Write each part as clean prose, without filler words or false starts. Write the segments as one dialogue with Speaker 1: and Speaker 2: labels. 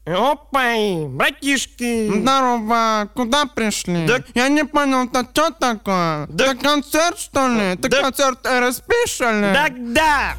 Speaker 1: Опа, братишки.
Speaker 2: Здорово, куда пришли?
Speaker 1: Да-
Speaker 2: Я не понял, это что такое?
Speaker 1: Да-
Speaker 2: Это концерт, что ли? Это
Speaker 1: Да-
Speaker 2: концерт РСП, что ли?
Speaker 1: Да.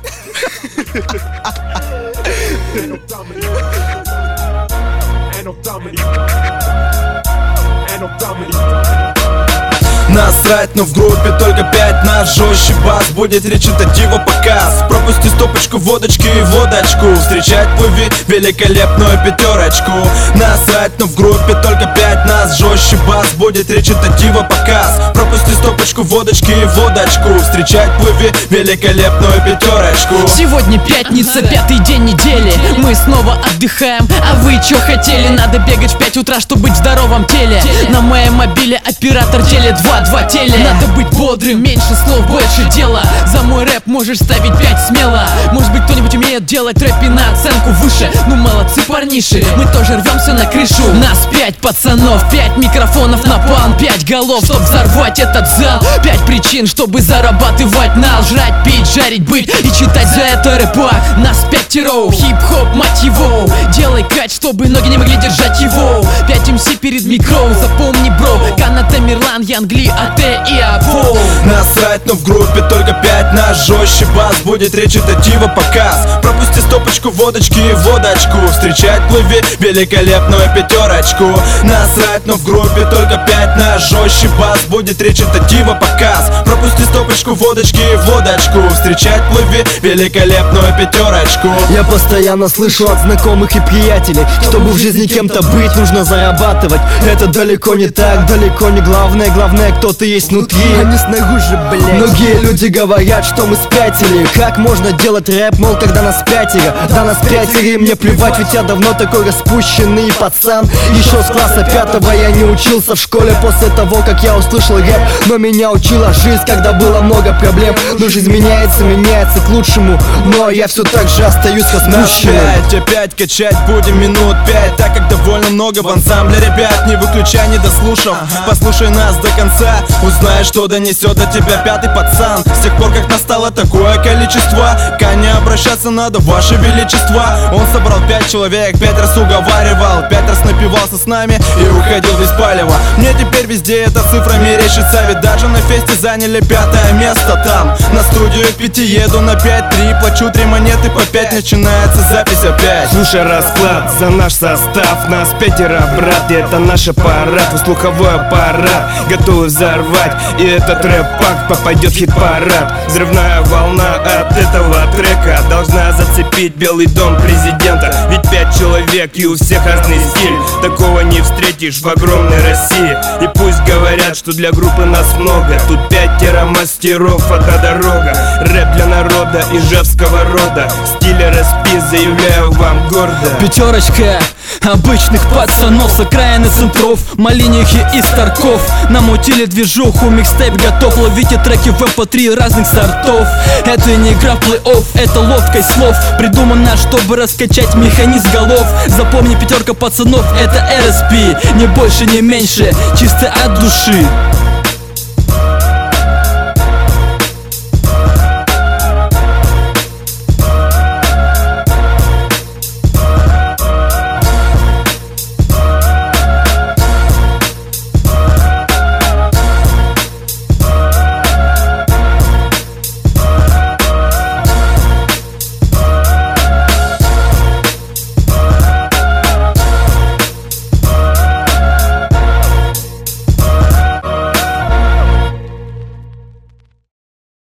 Speaker 3: Насрать, но в группе только 5 нас. Жестче бас, будет речитатива показ. Пропусти стопочку водочки и водочку. Встречать плыви великолепную пятерочку. Насрать, но в группе только 5 нас. Жестче бас, будет речитатива показ. Пропусти стопочку водочки и водочку. Встречать плыви великолепную пятерочку.
Speaker 4: Сегодня пятница, пятый день недели. Мы снова отдыхаем, а вы чё хотели? Надо бегать в 5 утра, чтобы быть в здоровом теле. На моем мобиле оператор теле 2 теле. Надо быть бодрым, меньше слов, больше дела. За мой рэп можешь ставить 5 смело. Может быть, кто-нибудь умеет делать рэп и на оценку выше. Ну молодцы парниши, мы тоже рвемся на крышу. Нас 5 пацанов, 5 микрофонов на план, 5 голов, чтоб взорвать этот зал. 5 причин, чтобы зарабатывать нал. Жрать, пить, жарить, быть и читать за это рэпа. Нас 5 тиров, хип-хоп, мать его. Делай кач, чтобы ноги не могли держать его. 5 МС перед микро, запомни, бро. Каната, Мирлан, Янгли, АТ и Апо.
Speaker 3: Насрать, но в группе только 5 нас. Жестче бас, будет речитатива показ. Пропусти стопочку водочки и водочку. Встречать плыви великолепную пятерочку. Насрать, но в группе только 5 нас. Жестче бас, будет речитатива показ. Пропусти стопочку водочки и водочку. Встречать плыви великолепную пятерочку.
Speaker 5: Я постоянно слышу от знакомых и приятелей: чтобы в жизни кем-то быть, нужно зарабатывать. Это далеко не так, далеко не главное. Главное, кто ты есть внутри, а не снаружи, блядь. Многие люди говорят, что мы спятили. Как можно делать рэп, мол, когда нас 5? Да нас 5, и мне плевать, ведь я давно такой распущенный пацан. Еще с класса 5 я не учился в школе после того, как я услышал рэп. Но меня учила жизнь, когда было много проблем. Но жизнь меняется, меняется к лучшему, но я все так же остаюсь распущенным.
Speaker 3: Нас 5, опять качать будем минут 5, так как довольно много в ансамбле ребят. Не выключай, не дослушав, послушай нас до конца. Узнай, что донесет до тебя 5-й пацан. С тех пор, как настало такое количество, ко мне обращаться надо, ваше величество. Он собрал 5 человек, 5 раз уговаривал, 5 раз напивался с нами и уходил без палева. Мне теперь везде эта цифра мерещится, ведь даже на фесте заняли 5-е место там. На студию в 5 еду на 5-3, плачу 3 монеты по 5, начинается запись опять.
Speaker 1: Слушай расклад за наш состав. Нас 5, брат, и это наш аппарат. Слуховой аппарат готовы взорвать, и этот рэп-пак попадет в хит-парад. Взрывная волна от этого трека должна зацепить Белый дом президента. Ведь 5 человек и у всех разный стиль. Такого не встретишь в огромной России. И пусть говорят, что для группы нас много. Тут 5 мастеров, одна дорога. Рэп для народа ижевского рода. Стиль РСП, заявляю вам гордо.
Speaker 4: Пятерочка обычных пацанов с окраины центров, Малинихи и Старков. Намутили движуху, микстейп готов. Ловите треки в MP3 разных сортов. Это не игра в плей-офф, это ловкость слов, придумана, чтобы раскачать механизм голов. Запомни, 5 пацанов, это РСП, не больше, не меньше, чисто от души.